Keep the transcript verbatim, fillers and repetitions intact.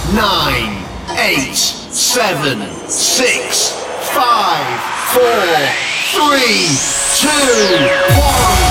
nine, eight, seven, six, five, four, three, two, one.